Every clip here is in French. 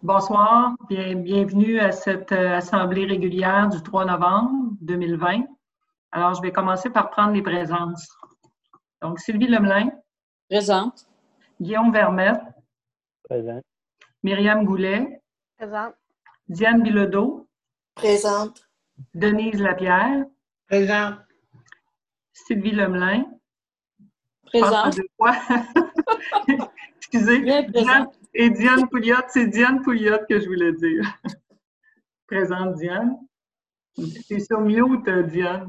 Bonsoir, bienvenue à cette assemblée régulière du 3 novembre 2020. Alors, je vais commencer par prendre les présences. Donc, Sylvie Lemelin. Présente. Guillaume Vermette. Présent. Myriam Goulet. Présente. Diane Bilodeau. Présente. Denise Lapierre. Présente. Sylvie Lemelin. Présente. Excusez. Bien présente. Et Diane Pouliot, c'est Diane Pouliot que je voulais dire. Présente, Diane. C'est sur mute, Diane.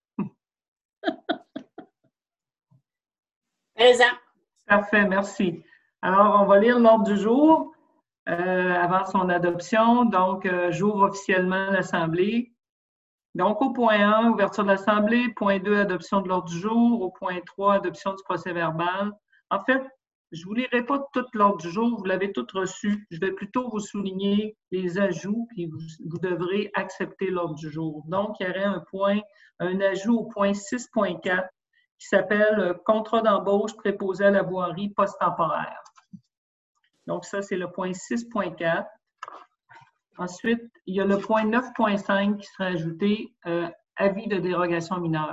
Présent. Parfait, merci. Alors, on va lire l'ordre du jour avant son adoption. Donc, j'ouvre officiellement l'Assemblée. Donc, au point 1, ouverture de l'Assemblée. Point 2, adoption de l'ordre du jour. Au point 3, adoption du procès-verbal. En fait, je ne vous lirai pas tout l'ordre du jour, vous l'avez tout reçu. Je vais plutôt vous souligner les ajouts, puis vous devrez accepter l'ordre du jour. Donc, il y aurait un ajout au point 6.4 qui s'appelle « Contrat d'embauche préposé à la voirie post-temporaire ». Donc, ça, c'est le point 6.4. Ensuite, il y a le point 9.5 qui sera ajouté « Avis de dérogation mineure ».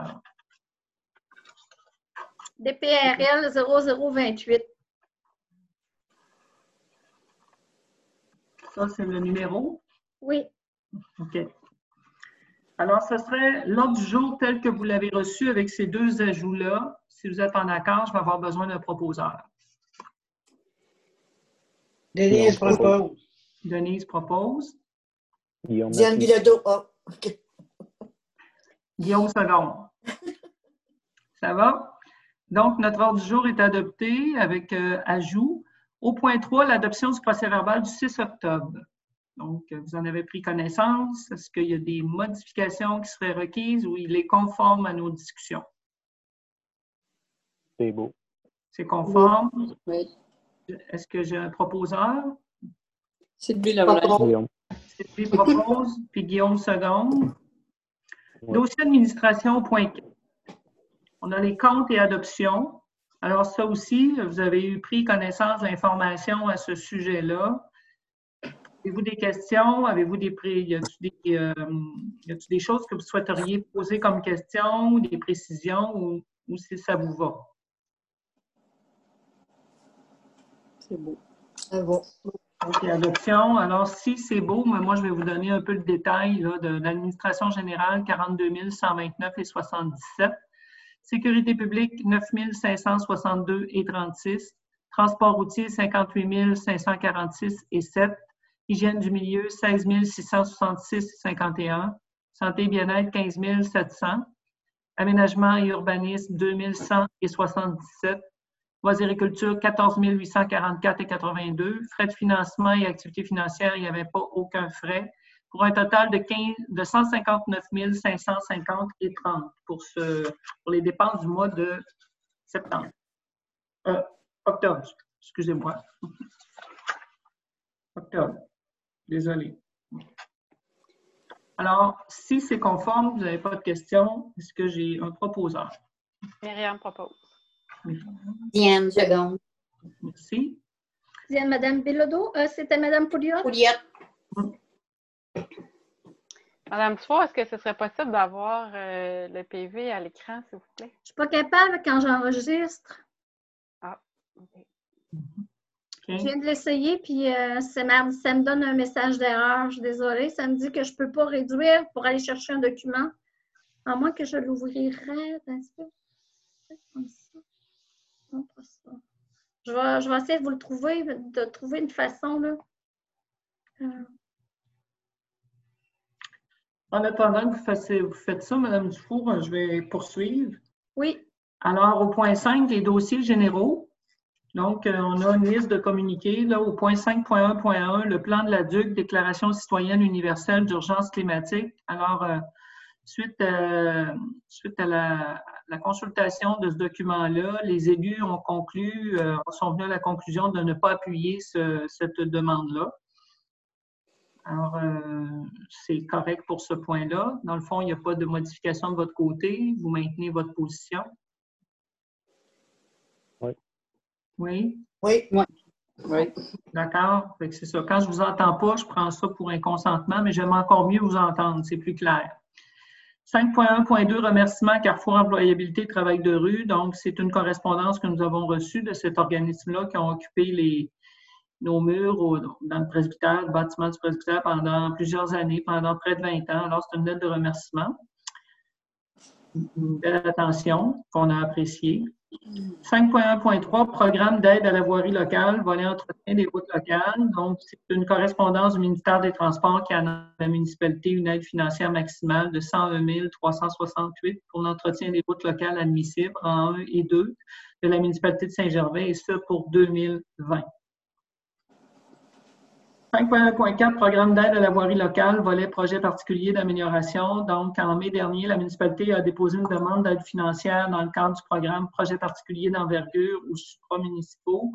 DPRL 0028. Ça, c'est le numéro? Oui. OK. Alors, ce serait l'ordre du jour tel que vous l'avez reçu avec ces deux ajouts-là. Si vous êtes en accord, je vais avoir besoin d'un proposeur. Denise propose. Denise propose. Diane Bilodeau. Oh, OK. Guillaume second. Ça va? Donc, notre ordre du jour est adopté avec ajout. Au point 3, l'adoption du procès-verbal du 6 octobre. Donc, vous en avez pris connaissance. Est-ce qu'il y a des modifications qui seraient requises ou il est conforme à nos discussions? C'est beau. C'est conforme? Oui. Est-ce que j'ai un proposeur? Sylvie Lemelin. Guillaume. Sylvie propose, puis Guillaume seconde. Oui. Dossier d'administration, point 4. On a les comptes et adoptions. Alors, ça aussi, vous avez eu pris connaissance d'informations à ce sujet-là. Avez-vous des questions? Avez-vous y a-t-il des choses que vous souhaiteriez poser comme questions, des précisions, ou si ça vous va? C'est beau. Ah bon. OK, adoption. Alors, si c'est beau, mais moi, je vais vous donner un peu le détail là, de l'administration générale, 42 129 et 77. Sécurité publique, 9 562 et 36. Transport routier, 58 546 et 7. Hygiène du milieu, 16 666 et 51. Santé et bien-être, 15 700. Aménagement et urbanisme, 2 100 et 77. Loisirs-et-culture, 14 844 et 82. Frais de financement et activités financières, il n'y avait pas aucun frais. Pour un total de 159 550 et 30 pour les dépenses du mois de septembre. Octobre, excusez-moi. Octobre. Désolé. Alors, si c'est conforme, vous n'avez pas de questions, est-ce que j'ai un proposeur? Myriam propose. Diane seconde. Merci. Diane, Madame Bilodeau. C'était Madame Pouliot. Pouliot. Madame Dufour, est-ce que ce serait possible d'avoir le PV à l'écran, s'il vous plaît? Je ne suis pas capable quand j'enregistre. Ah, OK. Je viens de l'essayer, puis ça me donne un message d'erreur. Je suis désolée. Ça me dit que je ne peux pas réduire pour aller chercher un document. À moins que je l'ouvrirais. Comme ça. Non, pas ça. Je vais essayer de vous le trouver, de trouver une façon, là. En attendant que vous faites ça, Mme Dufour, je vais poursuivre. Oui. Alors, au point 5, les dossiers généraux. Donc, on a une liste de communiqués. Là, au point 5.1.1, le plan de la DUC, Déclaration citoyenne universelle d'urgence climatique. Alors, suite à la consultation de ce document-là, les élus ont sont venus à la conclusion de ne pas appuyer cette demande-là. Alors, c'est correct pour ce point-là. Dans le fond, il n'y a pas de modification de votre côté. Vous maintenez votre position. Oui. Oui? Oui. Oui. Oui. D'accord? Fait que c'est ça. Quand je ne vous entends pas, je prends ça pour un consentement, mais j'aime encore mieux vous entendre, c'est plus clair. 5.1.2, remerciement Carrefour Employabilité Travail de rue. Donc, c'est une correspondance que nous avons reçue de cet organisme-là qui ont occupé nos murs dans le presbytère, le bâtiment du presbytère pendant plusieurs années, pendant près de 20 ans. Alors, c'est une lettre de remerciement. Une belle attention qu'on a appréciée. 5.1.3, programme d'aide à la voirie locale, volet entretien des routes locales. Donc, c'est une correspondance du ministère des Transports qui annonce à la municipalité une aide financière maximale de 101 368 pour l'entretien des routes locales admissibles en 1 et 2 de la municipalité de Saint-Gervais, et ce pour 2020. 5.1.4, programme d'aide à la voirie locale, volet projet particulier d'amélioration. Donc, en mai dernier, la municipalité a déposé une demande d'aide financière dans le cadre du programme projet particulier d'envergure ou supramunicipaux.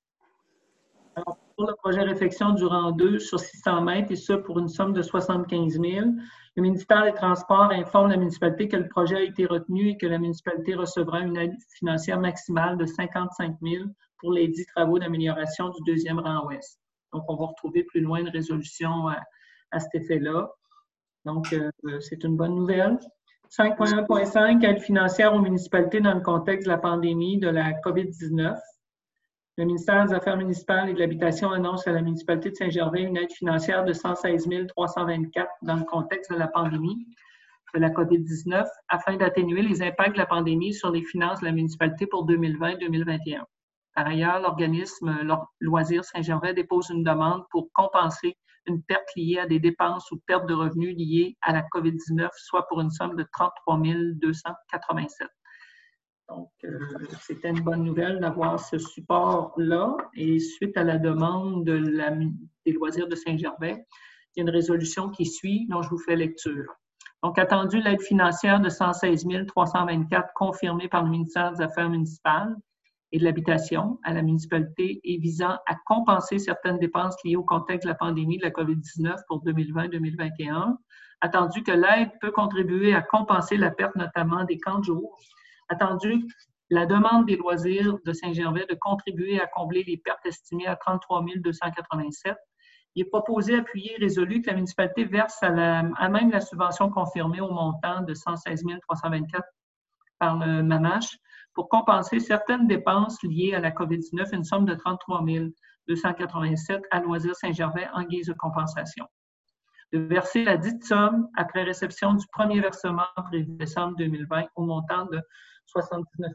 Alors, pour le projet réfection du rang 2 sur 600 mètres, et ce pour une somme de 75 000, le ministère des Transports informe la municipalité que le projet a été retenu et que la municipalité recevra une aide financière maximale de 55 000 pour les 10 travaux d'amélioration du deuxième rang ouest. Donc, on va retrouver plus loin une résolution à cet effet-là. Donc, c'est une bonne nouvelle. 5.1.5, aide financière aux municipalités dans le contexte de la pandémie de la COVID-19. Le ministère des Affaires municipales et de l'Habitation annonce à la municipalité de Saint-Gervais une aide financière de 116 324 dans le contexte de la pandémie de la COVID-19 afin d'atténuer les impacts de la pandémie sur les finances de la municipalité pour 2020-2021. Par ailleurs, l'organisme Loisirs Saint-Gervais dépose une demande pour compenser une perte liée à des dépenses ou pertes de revenus liées à la COVID-19, soit pour une somme de 33 287. Donc, c'était une bonne nouvelle d'avoir ce support-là. Et suite à la demande des Loisirs de Saint-Gervais, il y a une résolution qui suit, dont je vous fais lecture. Donc, attendu l'aide financière de 116 324 confirmée par le ministère des Affaires municipales et de l'Habitation à la municipalité et visant à compenser certaines dépenses liées au contexte de la pandémie de la COVID-19 pour 2020-2021. Attendu que l'aide peut contribuer à compenser la perte notamment des camps de jour. Attendu la demande des Loisirs de Saint-Gervais de contribuer à combler les pertes estimées à 33 287. Il est proposé, appuyé et résolu que la municipalité verse à même la subvention confirmée au montant de 116 324 par le MAMACH pour compenser certaines dépenses liées à la COVID-19, une somme de 33 287 à Loisirs Saint-Gervais en guise de compensation. De verser la dite somme après réception du premier versement prévu décembre 2020 au montant de 79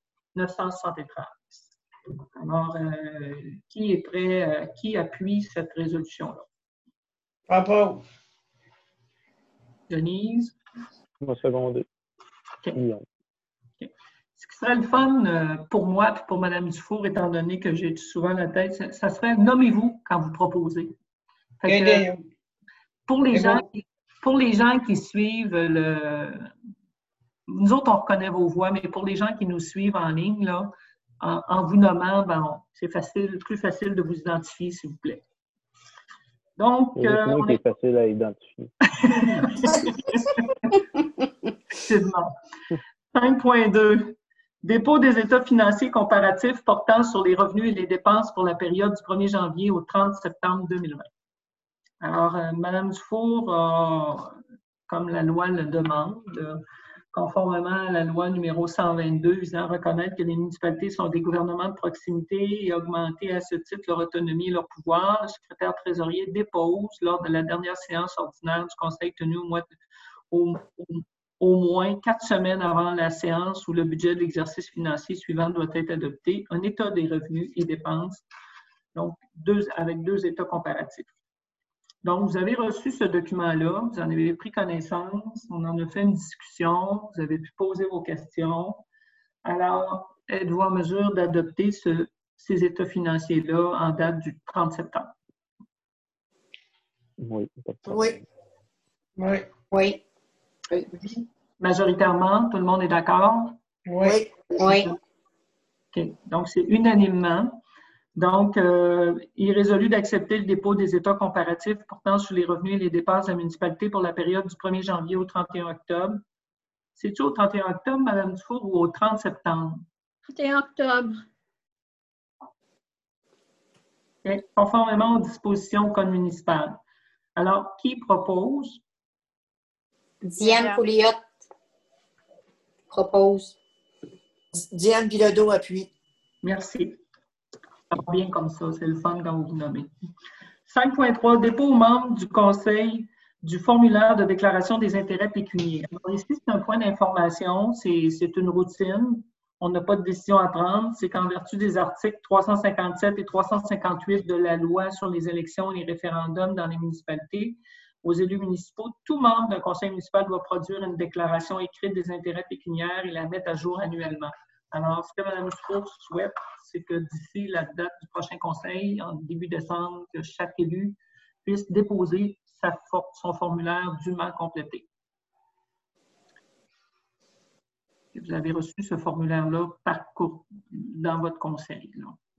973. Alors, qui est prêt, qui appuie cette résolution-là? Rapport. Denise? Mon secondé. Okay. Ce qui serait le fun pour moi et pour Mme Dufour, étant donné que j'ai souvent la tête, ça serait nommez-vous quand vous proposez. Fait que, pour les gens qui suivent nous autres, on reconnaît vos voix, mais pour les gens qui nous suivent en ligne, là, en vous nommant, ben, c'est plus facile de vous identifier, s'il vous plaît. Donc, on est facile à identifier. Effectivement. 5.2. Dépôt des états financiers comparatifs portant sur les revenus et les dépenses pour la période du 1er janvier au 30 septembre 2020. Alors, Mme Dufour, comme la loi le demande, conformément à la loi numéro 122 visant à reconnaître que les municipalités sont des gouvernements de proximité et augmenter à ce titre leur autonomie et leur pouvoir, le secrétaire trésorier dépose lors de la dernière séance ordinaire du Conseil tenu au moins 4 semaines avant la séance où le budget de l'exercice financier suivant doit être adopté, un état des revenus et dépenses, donc avec 2 états comparatifs. Donc, vous avez reçu ce document-là, vous en avez pris connaissance, on en a fait une discussion, vous avez pu poser vos questions. Alors, êtes-vous en mesure d'adopter ces états financiers-là en date du 30 septembre? Oui. Oui. Oui. Oui. Majoritairement, tout le monde est d'accord? Oui. Oui. OK. Donc, c'est unanimement. Donc, il est résolu d'accepter le dépôt des états comparatifs portant sur les revenus et les dépenses de la municipalité pour la période du 1er janvier au 31 octobre. C'est-tu au 31 octobre, Mme Dufour, ou au 30 septembre? 31 octobre. OK. Conformément aux dispositions du Code municipal. Alors, qui propose? Diane Pouliot propose. Diane Bilodeau appuie. Merci. Ça va bien comme ça, c'est le fun quand vous vous nommez. 5.3, dépôt aux membres du conseil du formulaire de déclaration des intérêts pécuniaires. Alors ici, c'est un point d'information, c'est une routine. On n'a pas de décision à prendre. C'est qu'en vertu des articles 357 et 358 de la loi sur les élections et les référendums dans les municipalités, aux élus municipaux, tout membre d'un conseil municipal doit produire une déclaration écrite des intérêts pécuniaires et la mettre à jour annuellement. Alors, ce que Mme Dufour souhaite, c'est que d'ici la date du prochain conseil, en début décembre, que chaque élu puisse déposer son formulaire dûment complété. Et vous avez reçu ce formulaire-là dans votre conseil.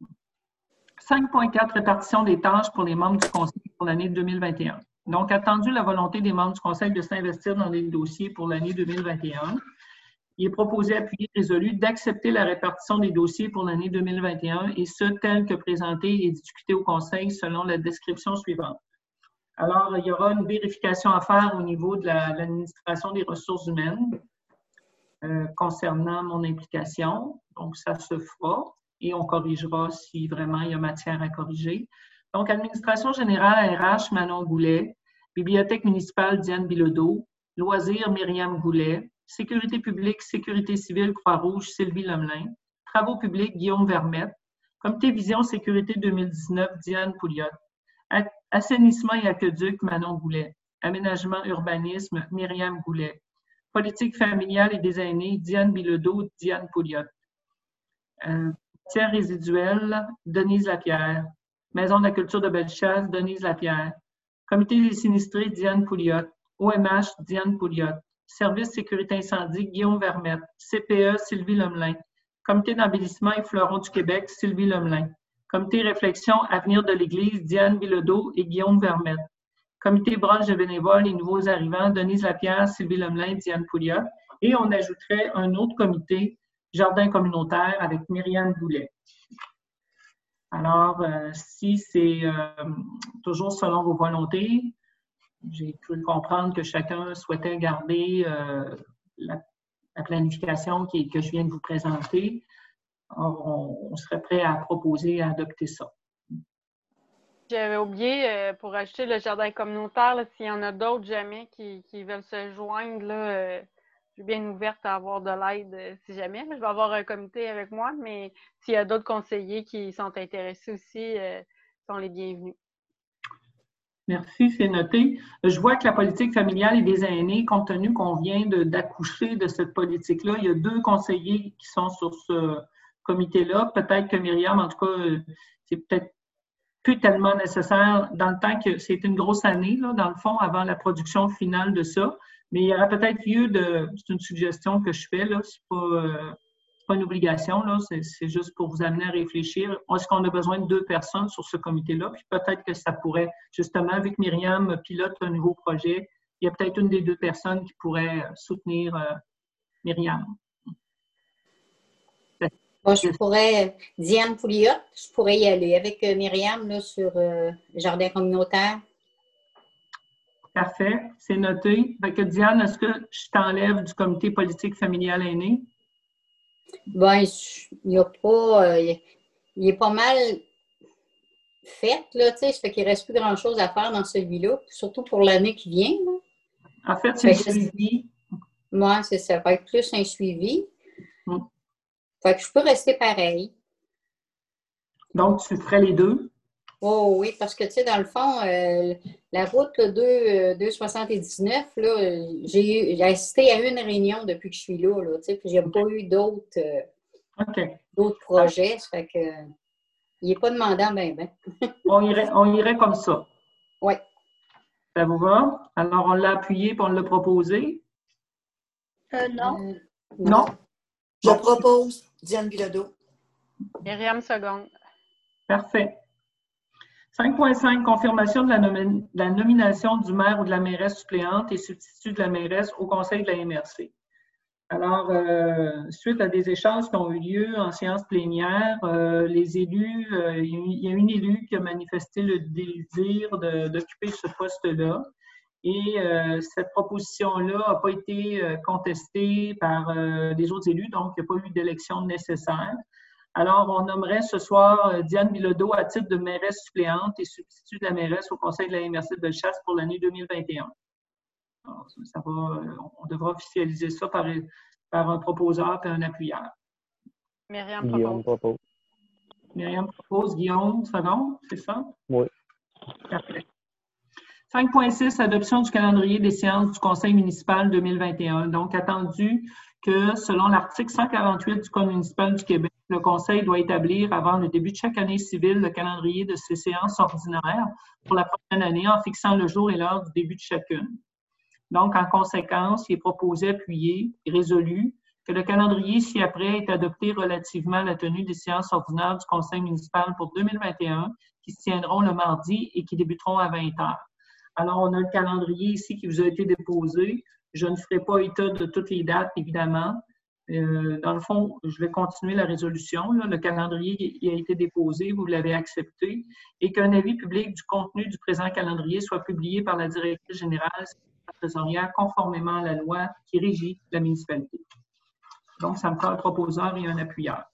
5.4, répartition des tâches pour les membres du conseil pour l'année 2021. Donc, attendu la volonté des membres du conseil de s'investir dans les dossiers pour l'année 2021, il est proposé, appuyé, résolu d'accepter la répartition des dossiers pour l'année 2021 et ce, tel que présenté et discuté au conseil selon la description suivante. Alors, il y aura une vérification à faire au niveau de l'administration des ressources humaines concernant mon implication. Donc, ça se fera et on corrigera si vraiment il y a matière à corriger. Donc, administration générale RH, Manon Goulet, bibliothèque municipale, Diane Bilodeau, loisirs, Myriam Goulet, sécurité publique, sécurité civile, Croix-Rouge, Sylvie Lemelin, travaux publics, Guillaume Vermette, comité vision sécurité 2019, Diane Pouliot, assainissement et aqueduc, Manon Goulet, aménagement, urbanisme, Myriam Goulet, politique familiale et des aînés, Diane Bilodeau, Diane Pouliot, tiers résiduel, Denise Lapierre, Maison de la culture de Bellechasse, Denise Lapierre, comité des sinistrés, Diane Pouliot, OMH, Diane Pouliot, service sécurité incendie, Guillaume Vermette, CPE, Sylvie Lemelin, comité d'embellissement et fleurons du Québec, Sylvie Lemelin, comité réflexion avenir de l'Église, Diane Bilodeau et Guillaume Vermette, comité branche de bénévoles et nouveaux arrivants, Denise Lapierre, Sylvie Lemelin, Diane Pouliot, et on ajouterait un autre comité, jardin communautaire, avec Myriam Goulet. Alors, si c'est toujours selon vos volontés, j'ai cru comprendre que chacun souhaitait garder la planification que je viens de vous présenter. Alors, on serait prêt à proposer, à adopter ça. J'avais oublié, pour ajouter le jardin communautaire, s'il y en a d'autres jamais qui veulent se joindre, là, je suis bien ouverte à avoir de l'aide si jamais. Là, je vais avoir un comité avec moi, mais s'il y a d'autres conseillers qui sont intéressés aussi, sont les bienvenus. Merci, c'est noté. Je vois que la politique familiale et des aînés, compte tenu qu'on vient d'accoucher de cette politique-là, il y a 2 conseillers qui sont sur ce comité-là. Peut-être que Myriam, en tout cas, c'est peut-être plus tellement nécessaire dans le temps que c'est une grosse année, là, dans le fond, avant la production finale de ça. Mais il y aura peut-être lieu de... C'est une suggestion que je fais, là, c'est pas une obligation, là, c'est juste pour vous amener à réfléchir. Est-ce qu'on a besoin de 2 personnes sur ce comité-là? Puis peut-être que ça pourrait, justement, vu que Myriam pilote un nouveau projet, il y a peut-être une des 2 personnes qui pourrait soutenir Myriam. Moi, je pourrais, Diane Pouliot, je pourrais y aller avec Myriam là, sur le jardin communautaire. Parfait, c'est noté. Fait que Diane, est-ce que je t'enlève du comité politique familial aîné? Ben, il est pas mal fait, là, tu sais, ça fait qu'il ne reste plus grand-chose à faire dans celui-là, surtout pour l'année qui vient. Là. En fait, c'est le suivi. Moi, ça va être plus un suivi. Fait que je peux rester pareil. Donc, tu ferais les 2? Oh oui, parce que, tu sais, dans le fond, la route 279, là, j'ai assisté à une réunion depuis que je suis là, tu sais, puis j'ai pas eu d'autres projets, ça fait que il n'est pas demandant, ben. on irait comme ça. Oui. Ça vous va? Alors, on l'a appuyé et on l'a proposé? Non. Non? Je propose Diane Bilodeau. Myriam seconde. Parfait. 5.5, confirmation de la nomination du maire ou de la mairesse suppléante et substitut de la mairesse au conseil de la MRC. Alors, suite à des échanges qui ont eu lieu en séance plénière, les élus, il y a une élue qui a manifesté le désir d'occuper ce poste-là. Et cette proposition-là n'a pas été contestée par les autres élus, donc il n'y a pas eu d'élection nécessaire. Alors, on nommerait ce soir Diane Bilodeau à titre de mairesse suppléante et substitut de la mairesse au conseil de la MRC de Bellechasse pour l'année 2021. Alors, on devra officialiser ça par un proposeur et un appuyeur. Myriam Guillaume propose. Myriam propose. Guillaume, second, c'est ça? Oui. Parfait. 5.6, adoption du calendrier des séances du Conseil municipal 2021. Donc, attendu que, selon l'article 148 du Code municipal du Québec, le Conseil doit établir, avant le début de chaque année civile, le calendrier de ses séances ordinaires pour la prochaine année en fixant le jour et l'heure du début de chacune. Donc, en conséquence, il est proposé, appuyé et résolu que le calendrier ci-après est adopté relativement à la tenue des séances ordinaires du Conseil municipal pour 2021 qui se tiendront le mardi et qui débuteront à 20 h. Alors, on a le calendrier ici qui vous a été déposé. Je ne ferai pas état de toutes les dates, évidemment. Dans le fond, je vais continuer la résolution. Là. Le calendrier il a été déposé, vous l'avez accepté, et qu'un avis public du contenu du présent calendrier soit publié par la directrice générale de la trésorière conformément à la loi qui régit la municipalité. Donc, ça me prend un proposeur et un appuyeur.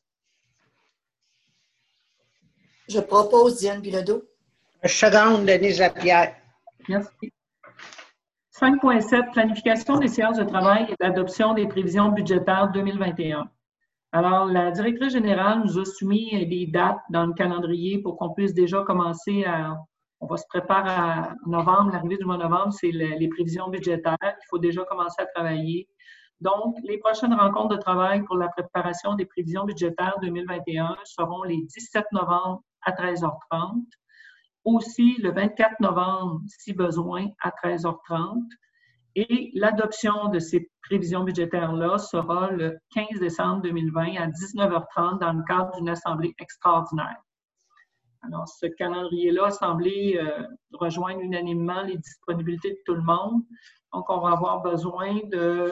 Je propose Diane Bilodeau. Seconde, Denise Lapierre. Merci. 5.7, planification des séances de travail et l'adoption des prévisions budgétaires 2021. Alors, la directrice générale nous a soumis des dates dans le calendrier pour qu'on puisse déjà commencer on va se préparer à novembre, l'arrivée du mois de novembre, c'est les prévisions budgétaires. Il faut déjà commencer à travailler. Donc, les prochaines rencontres de travail pour la préparation des prévisions budgétaires 2021 seront les 17 novembre à 13h30. Aussi, le 24 novembre, si besoin, à 13h30. Et l'adoption de ces prévisions budgétaires-là sera le 15 décembre 2020 à 19h30 dans le cadre d'une assemblée extraordinaire. Alors, ce calendrier-là a semblé rejoindre unanimement les disponibilités de tout le monde. Donc, on va avoir besoin de...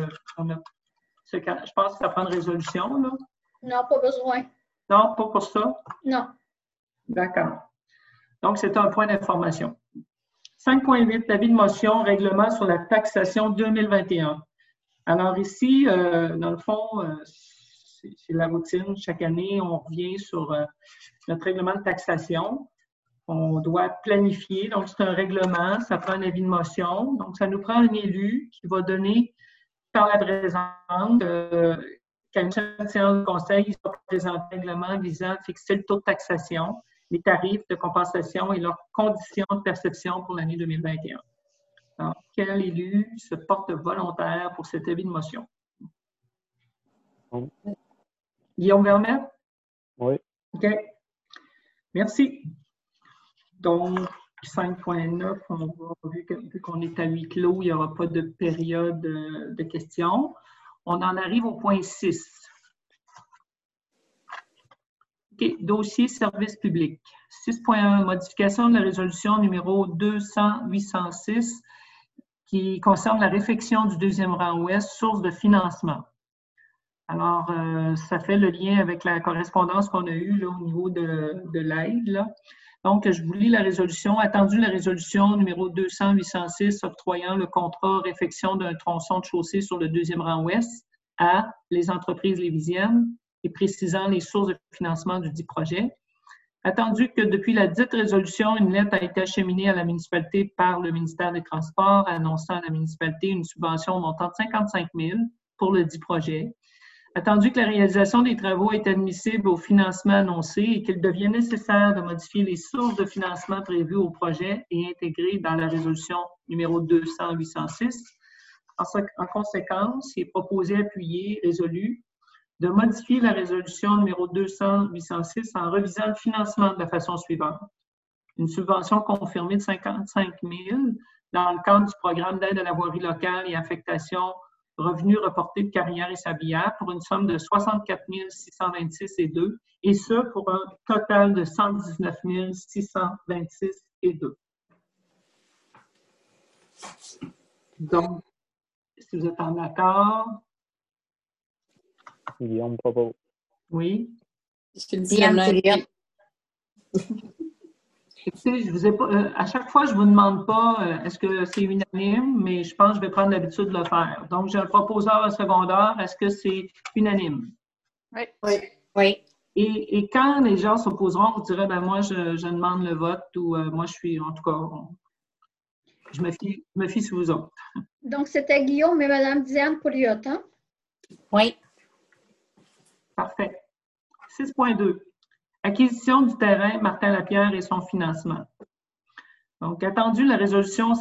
je pense que ça prend une résolution, là. Non, pas besoin. Non, pas pour ça? Non. D'accord. Donc, c'est un point d'information. 5.8, l'avis de motion, règlement sur la taxation 2021. Alors ici, dans le fond, c'est la routine. Chaque année, on revient sur notre règlement de taxation. On doit planifier. Donc, c'est un règlement, ça prend un avis de motion. Donc, ça nous prend un élu qui va donner par la présente, qu'à une séance de conseil, il va présenter un règlement visant à fixer le taux de taxation, les tarifs de compensation et leurs conditions de perception pour l'année 2021. Alors, quel élu se porte volontaire pour cet avis de motion? Guillaume Vermette? Oui. OK. Merci. Donc, 5.9, vu qu'on est à huis clos, il n'y aura pas de période de questions. On en arrive au point 6. OK, dossier service public. 6.1, modification de la résolution numéro 200-806 qui concerne la réfection du deuxième rang ouest, source de financement. Alors, ça fait le lien avec la correspondance qu'on a eue là, au niveau de l'aide. Donc, je vous lis la résolution. Attendu la résolution numéro 200-806 octroyant le contrat réfection d'un tronçon de chaussée sur le deuxième rang ouest à les entreprises lévisiennes et précisant les sources de financement du dit projet. Attendu que depuis la dite résolution, une lettre a été acheminée à la municipalité par le ministère des Transports annonçant à la municipalité une subvention montant de 55 000 pour le dit projet. Attendu que la réalisation des travaux est admissible au financement annoncé et qu'il devient nécessaire de modifier les sources de financement prévues au projet et intégrées dans la résolution numéro 200-806. En conséquence, il est proposé, appuyé, résolu, de modifier la résolution numéro 200-806 en revisant le financement de la façon suivante. Une subvention confirmée de 55 000 dans le cadre du programme d'aide à la voirie locale et affectation revenus reportés de carrière et sablière pour une somme de 64 626,2 et ce pour un total de 119 626,2. Donc, si vous êtes en accord, Guillaume propose. Oui. C'est une Diane Pouliot. Écoutez, je vous ai pas, à chaque fois, je ne vous demande pas est-ce que c'est unanime, mais je pense que je vais prendre l'habitude de le faire. Donc, j'ai un proposeur secondaire. Est-ce que c'est unanime? Oui. Oui. Oui. Et quand les gens s'opposeront, vous direz, ben moi, je demande le vote ou moi, je suis, en tout cas, je me fie sur vous autres. Donc, c'était Guillaume et Mme Diane Pouliot, hein? Oui. Parfait. 6.2. Acquisition du terrain Martin-Lapierre et son financement. Donc, attendu la résolution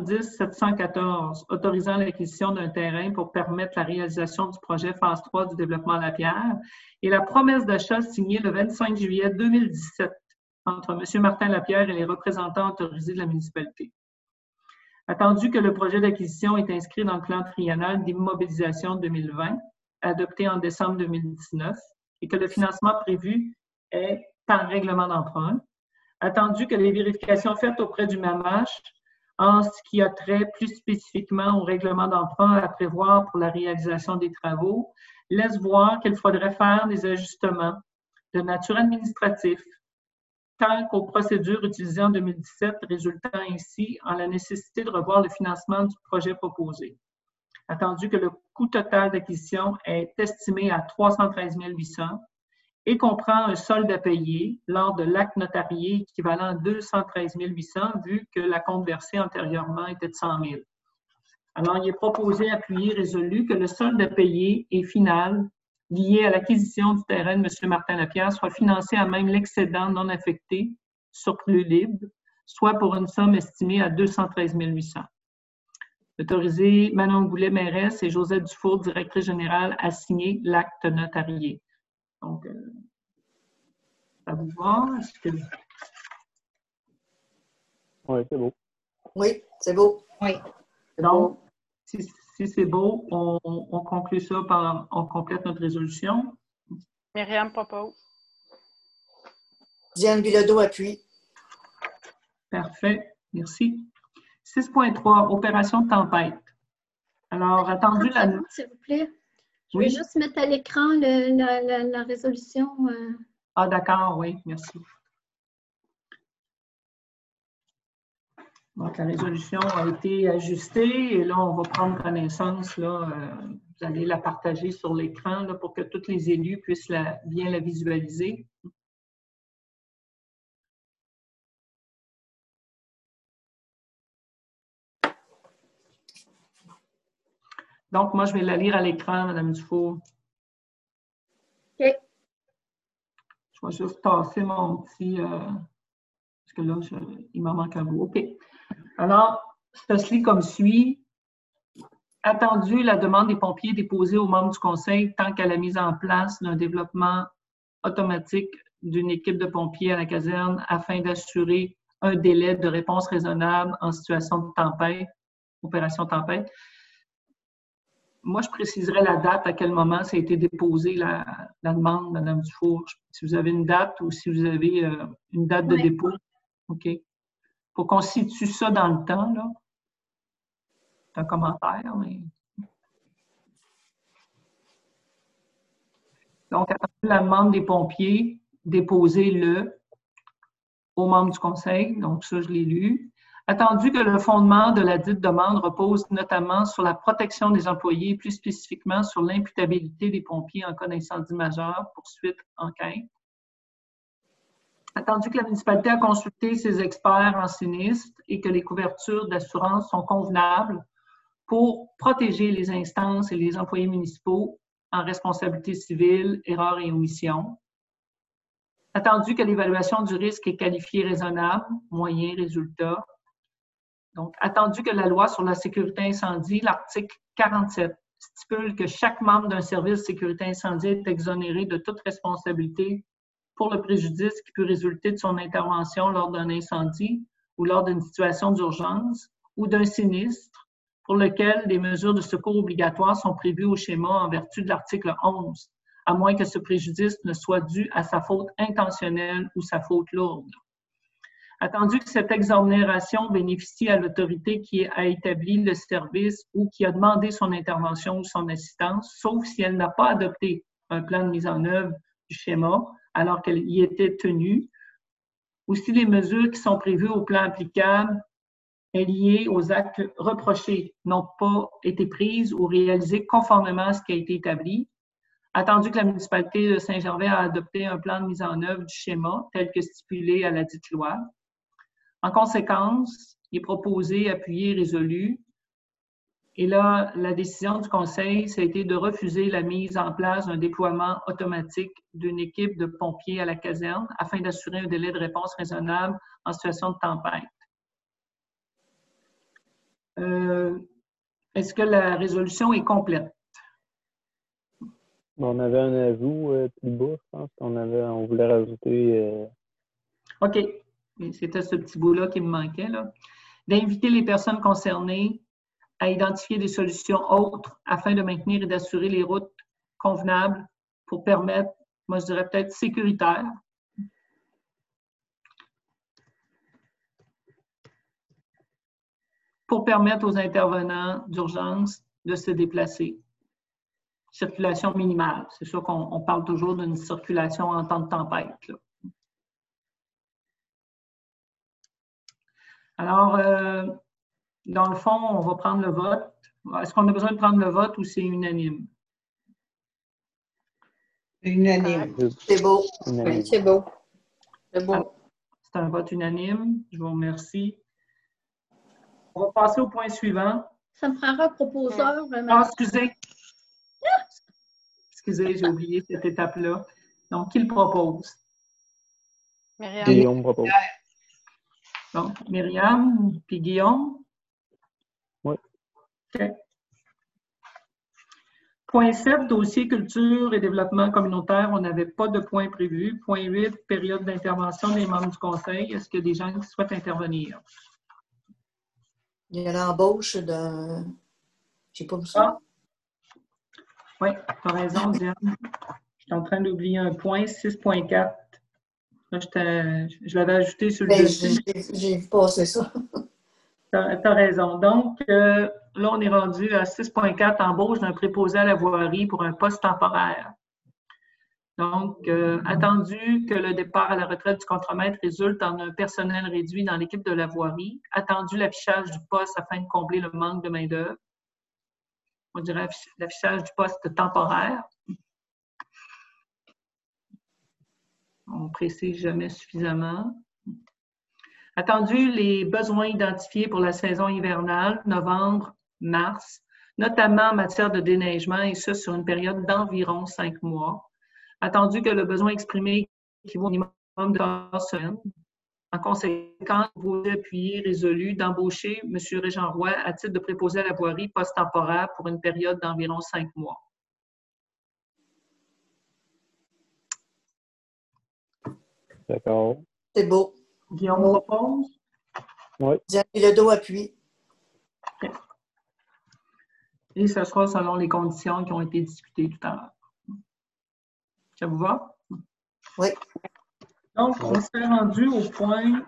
170-714 autorisant l'acquisition d'un terrain pour permettre la réalisation du projet phase 3 du développement Lapierre et la promesse d'achat signée le 25 juillet 2017 entre M. Martin-Lapierre et les représentants autorisés de la municipalité. Attendu que le projet d'acquisition est inscrit dans le plan triennal d'immobilisation 2020, adopté en décembre 2019, et que le financement prévu est par règlement d'emprunt, attendu que les vérifications faites auprès du MAMACH en ce qui a trait plus spécifiquement au règlement d'emprunt à prévoir pour la réalisation des travaux, laissent voir qu'il faudrait faire des ajustements de nature administrative tant qu'aux procédures utilisées en 2017, résultant ainsi en la nécessité de revoir le financement du projet proposé. Attendu que le coût total d'acquisition est estimé à 313 800 et comprend un solde à payer lors de l'acte notarié équivalent à 213 800 vu que la compte versée antérieurement était de 100 000. Alors, il est proposé, appuyé, résolu que le solde à payer et final lié à l'acquisition du terrain de M. Martin-Lapierre soit financé à même l'excédent non affecté, surplus libre, soit pour une somme estimée à 213 800. Autoriser Manon Goulet, mairesse, et Josette Dufour, directrice générale, à signer l'acte notarié. Donc, ça vous va? Oui, c'est beau. Oui, c'est beau. Oui. Donc, si c'est beau, on conclut ça par, on complète notre résolution. Myriam propose. Diane Bilodeau appuie. Parfait, merci. 6.3, opération de tempête. Alors, attendu la... S'il vous plaît. Je Oui. vais juste mettre à l'écran la résolution. Ah, d'accord, oui, merci. Donc, la résolution a été ajustée et là, on va prendre connaissance. Là, vous allez la partager sur l'écran là, pour que tous les élus puissent bien la visualiser. Donc, moi, je vais la lire à l'écran, Mme Dufour. OK. Je vais juste tasser mon petit... parce que là, il m'en manque un bout. OK. Alors, ça se lit comme suit. Attendu la demande des pompiers déposée aux membres du Conseil tant qu'à la mise en place d'un développement automatique d'une équipe de pompiers à la caserne afin d'assurer un délai de réponse raisonnable en situation de tempête, opération tempête. Moi, je préciserai la date à quel moment ça a été déposé, la demande, Mme Dufour. Si vous avez une date ou si vous avez une date de dépôt. OK. Pour qu'on situe ça dans le temps, là. C'est un commentaire, mais... Donc, attendu la demande des pompiers déposée aux membres du Conseil. Donc, ça, je l'ai lu. Attendu que le fondement de la dite demande repose notamment sur la protection des employés, plus spécifiquement sur l'imputabilité des pompiers en cas d'incendie majeur, poursuite, enquête. Attendu que la municipalité a consulté ses experts en sinistre et que les couvertures d'assurance sont convenables pour protéger les instances et les employés municipaux en responsabilité civile, erreur et omission. Attendu que l'évaluation du risque est qualifiée raisonnable, moyen, résultat. Donc, attendu que la loi sur la sécurité incendie, l'article 47, stipule que chaque membre d'un service de sécurité incendie est exonéré de toute responsabilité pour le préjudice qui peut résulter de son intervention lors d'un incendie ou lors d'une situation d'urgence ou d'un sinistre pour lequel des mesures de secours obligatoires sont prévues au schéma en vertu de l'article 11, à moins que ce préjudice ne soit dû à sa faute intentionnelle ou sa faute lourde. Attendu que cette exonération bénéficie à l'autorité qui a établi le service ou qui a demandé son intervention ou son assistance, sauf si elle n'a pas adopté un plan de mise en œuvre du schéma, alors qu'il y était tenu. Aussi, les mesures qui sont prévues au plan applicable est liées aux actes reprochés, n'ont pas été prises ou réalisées conformément à ce qui a été établi. Attendu que la municipalité de Saint-Gervais a adopté un plan de mise en œuvre du schéma tel que stipulé à la dite loi. En conséquence, il est proposé, appuyé et résolu. Et là, la décision du Conseil, ça a été de refuser la mise en place d'un déploiement automatique d'une équipe de pompiers à la caserne afin d'assurer un délai de réponse raisonnable en situation de tempête. Est-ce que la résolution est complète? On avait un ajout plus bas, je pense. On voulait rajouter. OK. C'était ce petit bout-là qui me manquait, là. D'inviter les personnes concernées à identifier des solutions autres afin de maintenir et d'assurer les routes convenables pour permettre, moi je dirais peut-être sécuritaires, pour permettre aux intervenants d'urgence de se déplacer. Circulation minimale. C'est sûr qu'on parle toujours d'une circulation en temps de tempête, là. Alors, dans le fond, on va prendre le vote. Est-ce qu'on a besoin de prendre le vote ou c'est unanime? Unanime. C'est beau. Oui, c'est beau. C'est beau. C'est un vote unanime. Je vous remercie. On va passer au point suivant. Ça me prendra un proposeur. Ah, excusez. Excusez, j'ai oublié cette étape-là. Donc, qui le propose? Myriam. Guillaume propose. Donc, Myriam, puis Guillaume? Oui. OK. Point 7, dossier culture et développement communautaire, on n'avait pas de point prévu. Point 8, période d'intervention des membres du conseil. Est-ce qu'il y a des gens qui souhaitent intervenir? Il y a l'embauche d'un... Je n'ai pas vu ça. Oui, tu as raison, Diane. Je suis en train d'oublier un point, 6.4. Là, je l'avais ajouté sur le dossier. J'ai vu passer ça. Tu as raison. Donc, là, on est rendu à 6.4, embauche d'un préposé à la voirie pour un poste temporaire. Donc, attendu que le départ à la retraite du contremaître résulte en un personnel réduit dans l'équipe de la voirie, attendu l'affichage du poste afin de combler le manque de main-d'œuvre. On dirait l'affichage du poste temporaire. On ne précise jamais suffisamment. Attendu les besoins identifiés pour la saison hivernale, novembre, mars, notamment en matière de déneigement, et ce, sur une période d'environ 5 mois. Attendu que le besoin exprimé équivaut au minimum de 3 semaines. En conséquence, vous appuyez résolu d'embaucher M. Régent Roy à titre de préposé à la voirie poste temporaire pour une période d'environ 5 mois. D'accord. C'est beau. Guillaume propose? Oui. Diane Bilodeau appuie. Okay. Et ce sera selon les conditions qui ont été discutées tout à l'heure. Ça vous va? Oui. Donc, on s'est rendu au point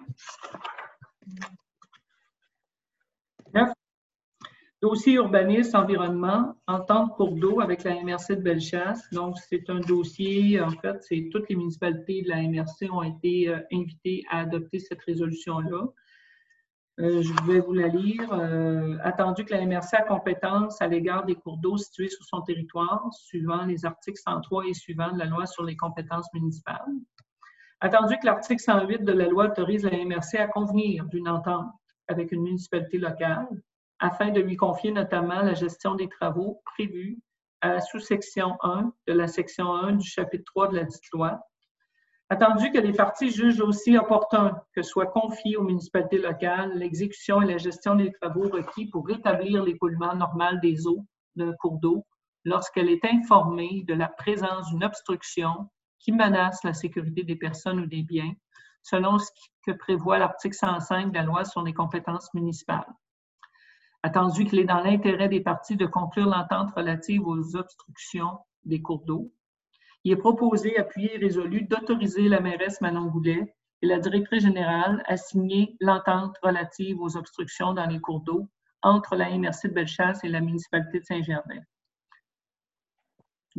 9. Dossier urbanisme, environnement, entente cours d'eau avec la MRC de Bellechasse. Donc, c'est un dossier, en fait, c'est toutes les municipalités de la MRC ont été invitées à adopter cette résolution-là. Je vais vous la lire. Attendu que la MRC a compétence à l'égard des cours d'eau situés sur son territoire, suivant les articles 103 et suivants de la loi sur les compétences municipales. Attendu que l'article 108 de la loi autorise la MRC à convenir d'une entente avec une municipalité locale, afin de lui confier notamment la gestion des travaux prévus à la sous-section 1 de la section 1 du chapitre 3 de la dite loi. Attendu que les parties jugent aussi opportun que soit confié aux municipalités locales l'exécution et la gestion des travaux requis pour rétablir l'écoulement normal des eaux d'un cours d'eau lorsqu'elle est informée de la présence d'une obstruction qui menace la sécurité des personnes ou des biens, selon ce que prévoit l'article 105 de la loi sur les compétences municipales. Attendu qu'il est dans l'intérêt des parties de conclure l'entente relative aux obstructions des cours d'eau, il est proposé, appuyé et résolu d'autoriser la mairesse Manon Goulet et la directrice générale à signer l'entente relative aux obstructions dans les cours d'eau entre la MRC de Bellechasse et la municipalité de Saint-Gervais.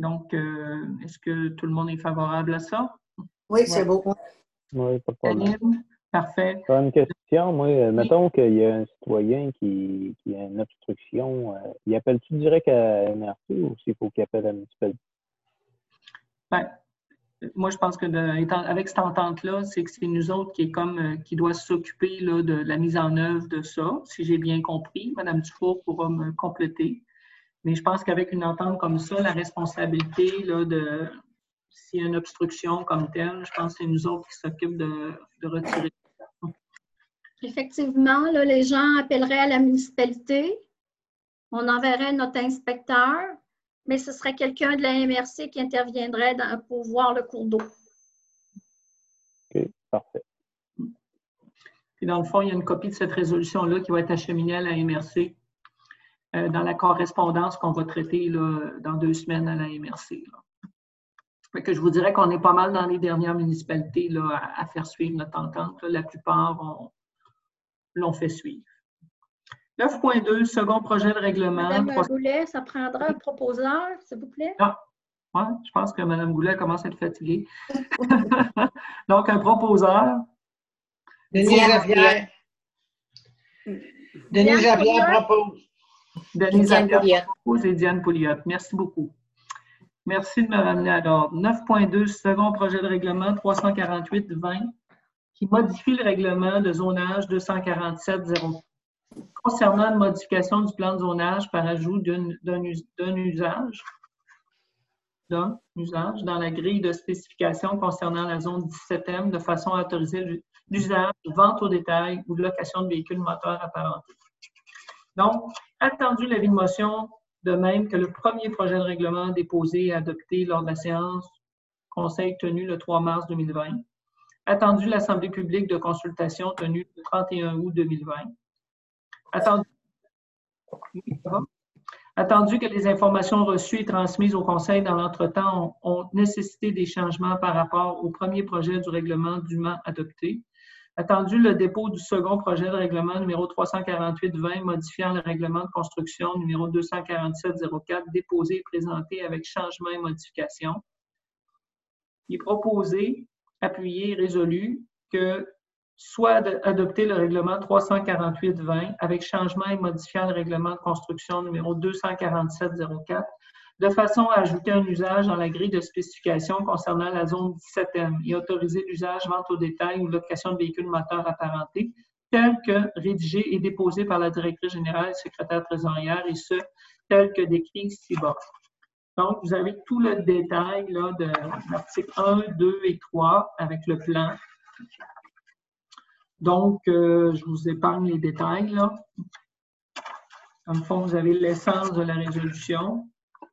Donc, est-ce que tout le monde est favorable à ça? Oui, c'est beau. Oui, pas de problème. Parfait. J'ai une question, moi. Mettons qu'il y a un citoyen qui a une obstruction. Il appelle-tu direct à MRC ou s'il faut qu'il appelle à la municipalité? Ben, moi, je pense que avec cette entente-là, c'est que c'est nous autres qui doit s'occuper là, de la mise en œuvre de ça, si j'ai bien compris. Mme Dufour pourra me compléter. Mais je pense qu'avec une entente comme ça, la responsabilité là, s'il y a une obstruction comme telle, je pense que c'est nous autres qui s'occupent de retirer. Effectivement, là, les gens appelleraient à la municipalité. On enverrait notre inspecteur, mais ce serait quelqu'un de la MRC qui interviendrait pour voir le cours d'eau. OK, parfait. Puis dans le fond, il y a une copie de cette résolution-là qui va être acheminée à la MRC dans la correspondance qu'on va traiter là, dans 2 semaines à la MRC. Là. Fait que je vous dirais qu'on est pas mal dans les dernières municipalités là, à faire suivre notre entente. Là. La plupart l'ont fait suivre. 9.2, second projet de règlement. Madame Goulet, ça prendra un proposeur, s'il vous plaît? Ah, ouais, je pense que Mme Goulet commence à être fatiguée. Donc, un proposeur. Denise Lapierre. Denise Lapierre propose. Denise Lapierre propose et Diane Pouliot. Merci beaucoup. Merci de me ramener à l'ordre. 9.2, second projet de règlement 348-20 qui modifie le règlement de zonage 247-0 concernant une modification du plan de zonage par ajout d'un usage dans la grille de spécification concernant la zone 17e de façon à autoriser l'usage, vente au détail ou location de véhicules moteurs apparentés. Donc, attendu l'avis de motion, de même que le premier projet de règlement déposé et adopté lors de la séance conseil tenue le 3 mars 2020. Attendu l'Assemblée publique de consultation tenue le 31 août 2020. Attendu que les informations reçues et transmises au Conseil dans l'entretemps ont nécessité des changements par rapport au premier projet du règlement dûment adopté. Attendu le dépôt du second projet de règlement numéro 348-20 modifiant le règlement de construction numéro 247-04 déposé et présenté avec changements et modifications. Il est proposé, appuyé et résolu que soit adopter le règlement 348-20 avec changement et modifiant le règlement de construction numéro 247-04 de façon à ajouter un usage dans la grille de spécification concernant la zone 17e et autoriser l'usage, vente au détail ou location de véhicules moteurs apparentés tel que rédigé et déposé par la directrice générale et secrétaire trésorière et ce, tel que décrit ci-bas. Donc, vous avez tout le détail là, de l'article 1, 2 et 3 avec le plan. Donc, je vous épargne les détails. Là. Dans le fond, vous avez l'essence de la résolution.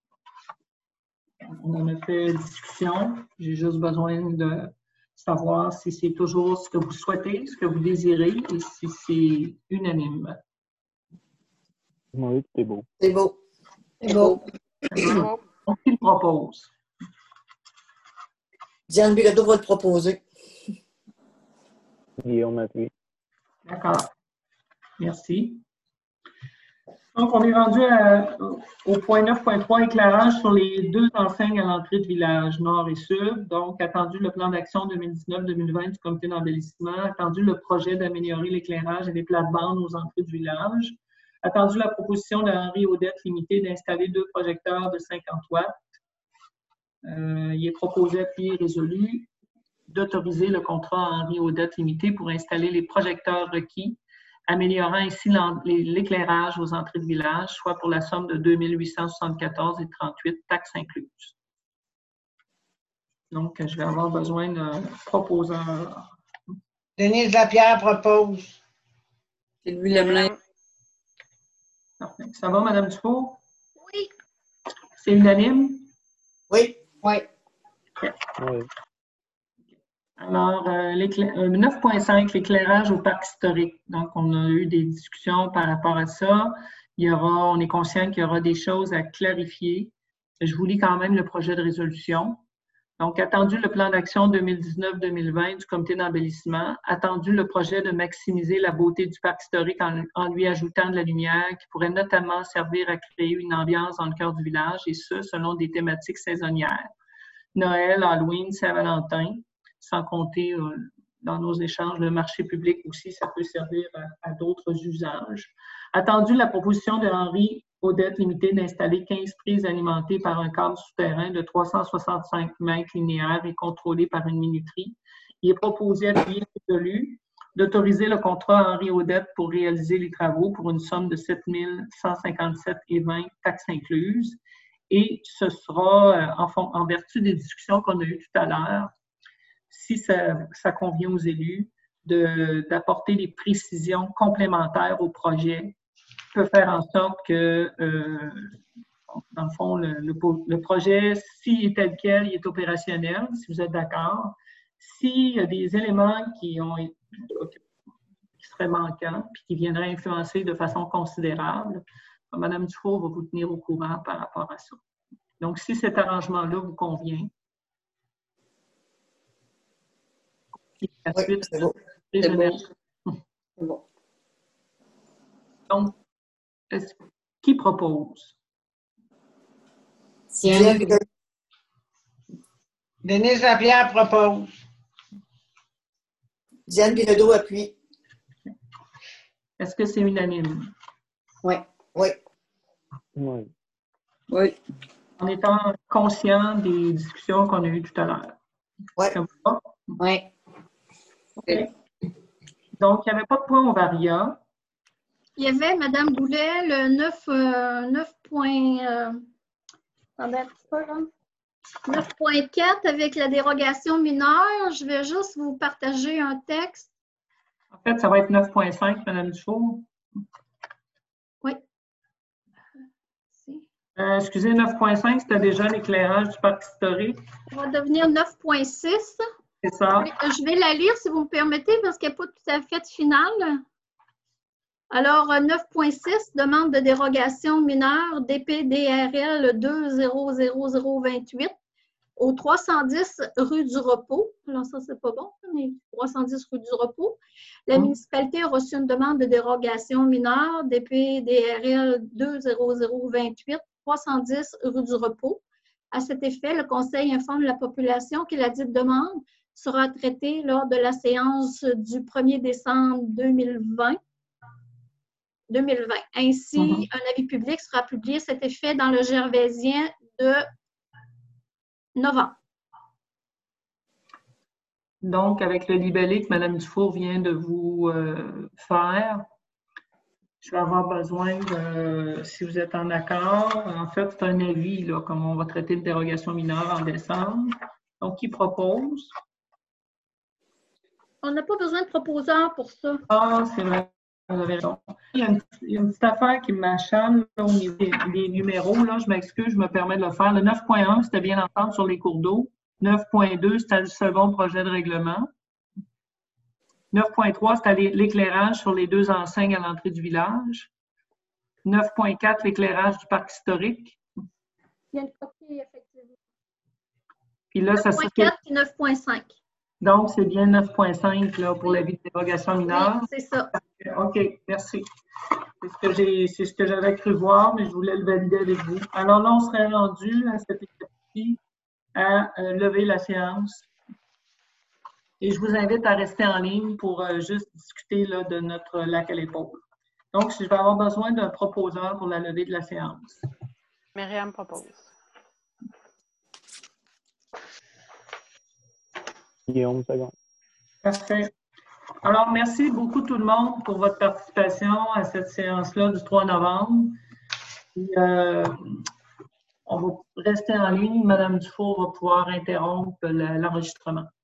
On en a fait discussion. J'ai juste besoin de savoir si c'est toujours ce que vous souhaitez, ce que vous désirez et si c'est unanime. Oui, c'est beau. C'est beau. C'est beau. Donc, qui le propose? Diane Bilodeau va le proposer. Guillaume Mathieu. D'accord. Merci. Donc, on est rendu au point 9.3, éclairage sur les 2 enseignes à l'entrée de village, nord et sud. Donc, attendu le plan d'action 2019-2020 du comité d'embellissement, attendu le projet d'améliorer l'éclairage et les plates-bandes aux entrées du village, attendu la proposition de Henri Audette Limité d'installer 2 projecteurs de 50 watts. Il est proposé, appuyé et résolu, d'autoriser le contrat Henri Audette Limité pour installer les projecteurs requis, améliorant ainsi l'éclairage aux entrées de village, soit pour la somme de 2 874,38 $, taxes incluses. Donc, je vais avoir besoin d'un proposeur. Denise Lapierre propose. Sylvie Lemelin. Ça va, Mme Dufour? Oui. C'est unanime? Oui. Oui. Oui. Alors, 9.5, l'éclairage au parc historique. Donc, on a eu des discussions par rapport à ça. On est conscient qu'il y aura des choses à clarifier. Je vous lis quand même le projet de résolution. Donc, attendu le plan d'action 2019-2020 du comité d'embellissement, attendu le projet de maximiser la beauté du parc historique en lui ajoutant de la lumière qui pourrait notamment servir à créer une ambiance dans le cœur du village, et ce, selon des thématiques saisonnières. Noël, Halloween, Saint-Valentin, sans compter dans nos échanges, le marché public aussi, ça peut servir à d'autres usages. Attendu la proposition de Henri Audette Limited d'installer 15 prises alimentées par un câble souterrain de 365 mètres linéaires et contrôlé par une minuterie. Il est proposé à l'huile résolu d'autoriser le contrat Henri Audette pour réaliser les travaux pour une somme de 7 157,20 taxes incluses. Et ce sera, en vertu des discussions qu'on a eues tout à l'heure, si ça convient aux élus, d'apporter des précisions complémentaires au projet peut faire en sorte que, dans le fond, le projet, s'il est tel quel, il est opérationnel, si vous êtes d'accord. S'il y a des éléments qui seraient manquants puis qui viendraient influencer de façon considérable, Mme Dufour va vous tenir au courant par rapport à ça. Donc, si cet arrangement-là vous convient, Oui, c'est bon. C'est bon. Donc, qui propose? Diane Bilodeau. Denise Lapierre propose. Diane Bilodeau appuie. Est-ce que c'est unanime? Oui. Oui. Oui. Oui. En étant conscient des discussions qu'on a eues tout à l'heure. Oui. Oui. Okay. Donc, il n'y avait pas de point au varia. Il y avait, Mme Boulet, le 9.4 avec la dérogation mineure. Je vais juste vous partager un texte. En fait, ça va être 9.5, Mme Dufour. Oui. Excusez, 9.5, c'était déjà l'éclairage du parc historique. Ça va devenir 9.6. C'est ça. Je vais la lire, si vous me permettez, parce qu'elle n'est pas tout à fait finale. Alors, 9.6, demande de dérogation mineure DPDRL 200028 au 310 rue du Repos. Alors, ça, c'est pas bon, mais 310 rue du Repos. La municipalité a reçu une demande de dérogation mineure DPDRL 200028, 310 rue du Repos. À cet effet, le Conseil informe la population que la dite demande sera traitée lors de la séance du 1er décembre 2020. Ainsi, un avis public sera publié à cet effet dans le Gervaisien de novembre. Donc, avec le libellé que Mme Dufour vient de vous faire, je vais avoir besoin de, si vous êtes en accord, en fait, c'est un avis, là, comme on va traiter de dérogation mineure en décembre. Donc, qui propose? On n'a pas besoin de proposeur pour ça. Ah, c'est vrai, vous avez raison. Il y a une petite affaire qui m'achale au niveau des numéros. Là, je m'excuse, je me permets de le faire. Le 9.1, c'était bien entendu sur les cours d'eau. 9.2, c'était le second projet de règlement. 9.3, c'était l'éclairage sur les 2 enseignes à l'entrée du village. 9.4, l'éclairage du parc historique. Il y a une copie, effectivement. Puis là, ça 9.4 et 9.5. Donc, c'est bien 9.5 là, pour l'avis de dérogation mineure. Oui, c'est ça. OK, merci. C'est ce que j'avais cru voir, mais je voulais le valider avec vous. Alors là, on serait rendu à cette étape-ci à lever la séance. Et je vous invite à rester en ligne pour juste discuter là, de notre lac à l'épaule. Donc, je vais avoir besoin d'un proposeur pour la levée de la séance. Myriam propose. Guillaume, seconde. Parfait. Alors, merci beaucoup tout le monde pour votre participation à cette séance-là du 3 novembre. Puis, on va rester en ligne. Mme Dufour va pouvoir interrompre l'enregistrement.